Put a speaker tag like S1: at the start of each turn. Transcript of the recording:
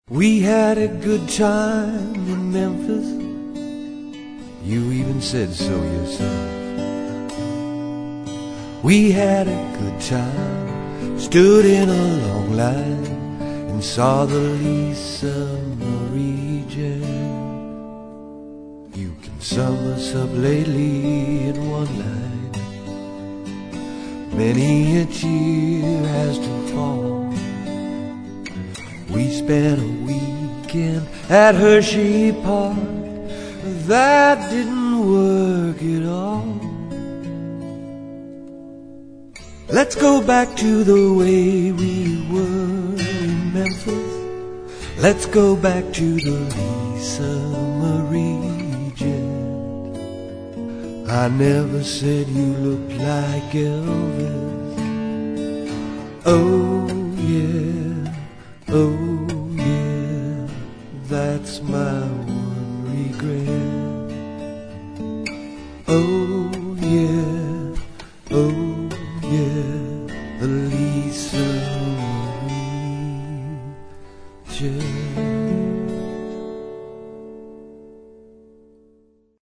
S1: We had a good time in Memphis. You even said so yourself. We had a good time, stood in a long line and saw the Lisa Marie Jam. You can sum us up lately in one line. Many a tear has to fall. We spent a weekend at Hershey Park. That didn't work at all. Let's go back to the way we were in Memphis. Let's go back to the Lisa Marie Jet. I never said you looked like Elvis. Oh yeah, oh yeah, that's my one regret. Oh yeah, oh yeah, the Lisa Marie Jett.